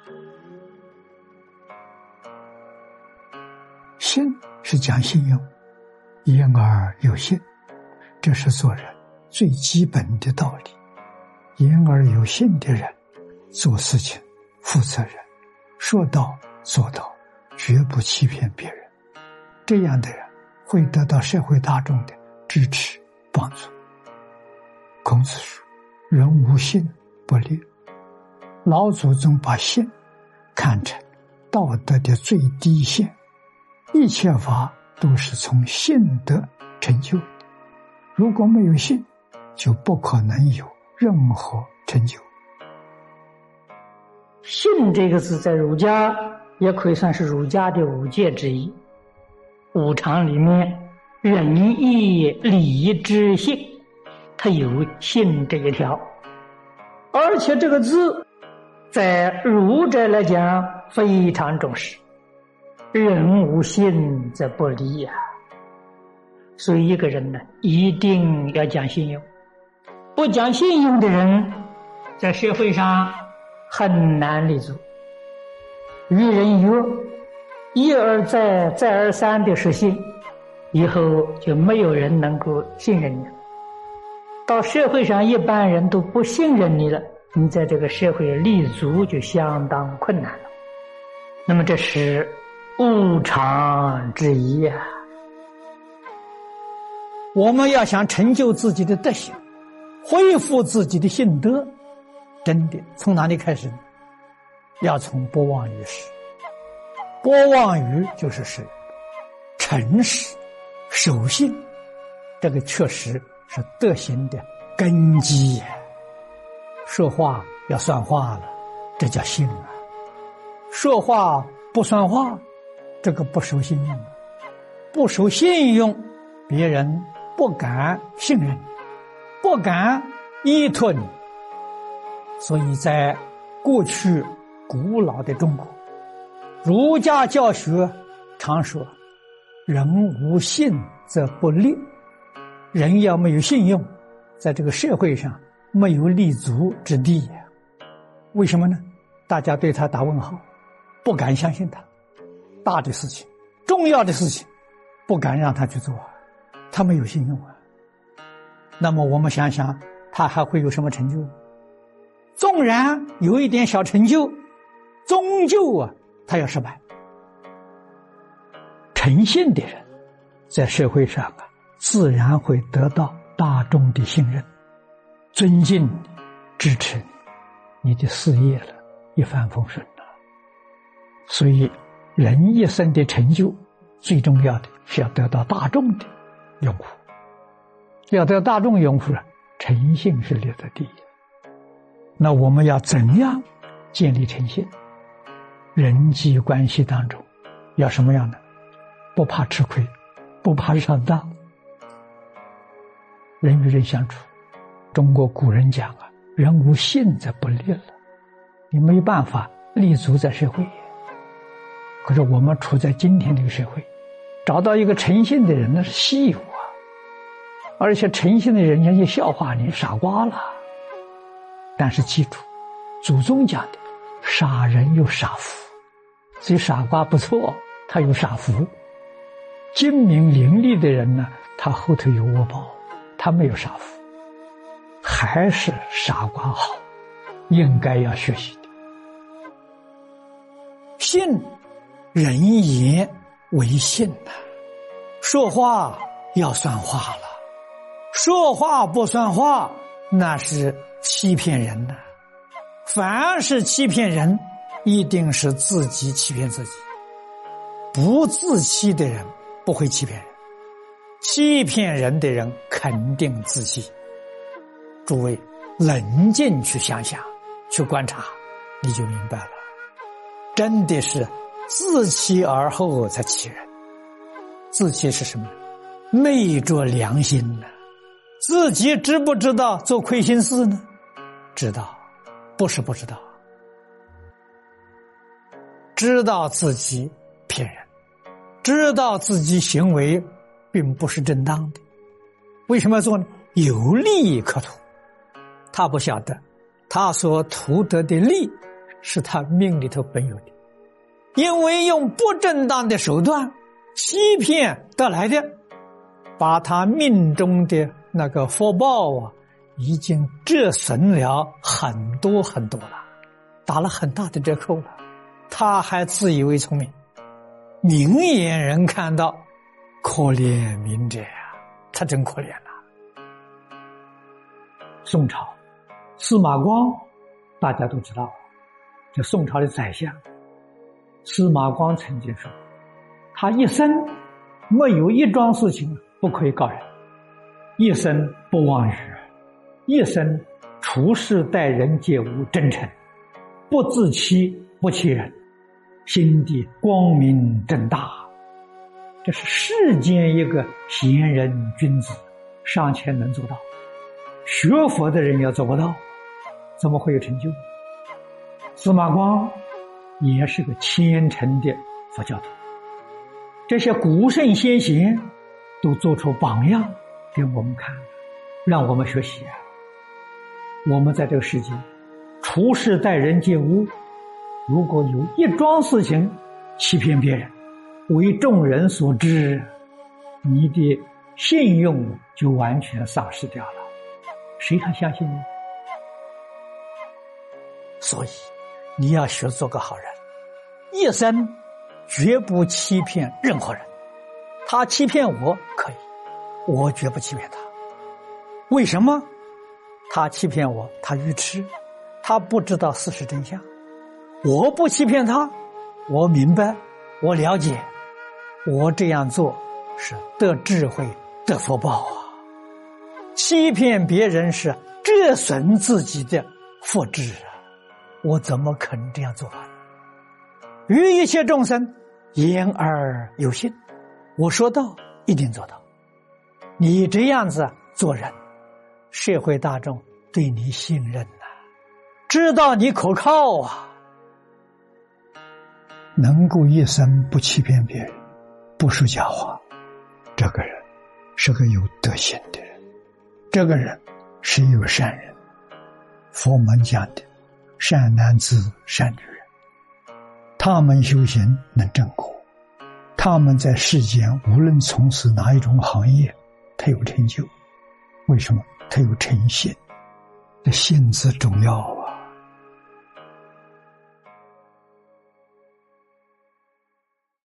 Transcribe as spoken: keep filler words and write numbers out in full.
信是讲信用，言而有信，这是做人最基本的道理。言而有信的人，做事情负责任，说到做到，绝不欺骗别人。这样的人会得到社会大众的支持帮助。孔子说：“人无信不立。”老祖宗把信看成道德的最低线，一切法都是从信德成就的。如果没有信，就不可能有任何成就。 信这个字在儒家也可以算是儒家的五戒之一。五常里面，仁义礼智信，它有信这一条。而且这个字在儒者来讲非常重视，人无信则不立啊。所以一个人呢，一定要讲信用。不讲信用的人，在社会上很难立足。与人约，一而再再而三的实行，以后就没有人能够信任你。到社会上一般人都不信任你了，你在这个社会立足就相当困难了。那么这是五常之一啊。我们要想成就自己的德行，恢复自己的信德，真的从哪里开始呢？要从不忘于世。不忘于就是谁？诚实、守信，这个确实是德行的根基。说话要算话了，这叫信啊。说话不算话，这个不守信用。不守信用，别人不敢信任你，不敢依托你。所以在过去古老的中国，儒家教学常说：“人无信则不立。”人要没有信用，在这个社会上没有立足之地。为什么呢？大家对他打问号，不敢相信他。大的事情、重要的事情，不敢让他去做，他没有信用啊。那么我们想想，他还会有什么成就呢？纵然有一点小成就，终究啊，他要失败。诚信的人在社会上啊，自然会得到大众的信任，尊敬你，支持你，你的事业了一帆风顺了。所以人一生的成就，最重要的是要得到大众的拥护。要得到大众拥护，诚信是列在第一。那我们要怎样建立诚信？人际关系当中要什么样的？不怕吃亏，不怕上当。人与人相处，中国古人讲啊，人无信则不立了。你没办法立足在社会。可是我们处在今天这个社会，找到一个诚信的人那是稀有啊，而且诚信的人家就笑话你傻瓜了。但是记住，祖宗讲的傻人有傻福，所以傻瓜不错，他有傻福。精明伶俐的人呢，他后头有窝包，他没有傻福，还是傻瓜好，应该要学习的。信，人言为信呐、啊，说话要算话了，说话不算话，那是欺骗人的。凡是欺骗人，一定是自己欺骗自己。不自欺的人不会欺骗人，欺骗人的人肯定自欺。诸位冷静去想想，去观察，你就明白了。真的是自欺而后才欺人。自欺是什么？昧着良心呢、啊？自己知不知道做亏心事呢？知道，不是不知道。知道自己骗人，知道自己行为并不是正当的，为什么要做呢？有利可图。他不晓得他所图得的利是他命里头本有的，因为用不正当的手段欺骗得来的，把他命中的那个福报啊，已经折损了很多很多了，打了很大的折扣了。他还自以为聪明，明眼人看到，可怜悯者啊，他真可怜了。宋朝司马光大家都知道，这宋朝的宰相司马光曾经说，他一生没有一桩事情不可以告人，一生不妄语，一生处事待人皆无真诚，不自欺不欺人，心地光明正大。这是世间一个贤人君子尚且能做到，学佛的人要做不到，怎么会有成就？司马光也是个虔诚的佛教徒，这些古圣先贤都做出榜样给我们看，让我们学习。我们在这个世界处事待人接物，如果有一桩事情欺骗别人，为众人所知，你的信用就完全丧失掉了，谁还相信你？所以你要学做个好人，一生绝不欺骗任何人。他欺骗我可以，我绝不欺骗他。为什么？他欺骗我，他愚痴，他不知道事实真相。我不欺骗他，我明白，我了解，我这样做是得智慧得福报啊。欺骗别人是折损自己的福祉啊，我怎么可能这样做法？于一切众生言而有信，我说到一定做到。你这样子做人，社会大众对你信任啊，知道你可靠啊。 能够一生不欺骗别人，不说假话，这个人是个有德行的人，这个人是一个善人。佛门讲的善男子善女人，他们修行能正果，他们在世间无论从事哪一种行业，他有成就。为什么？他有诚信，这信字重要。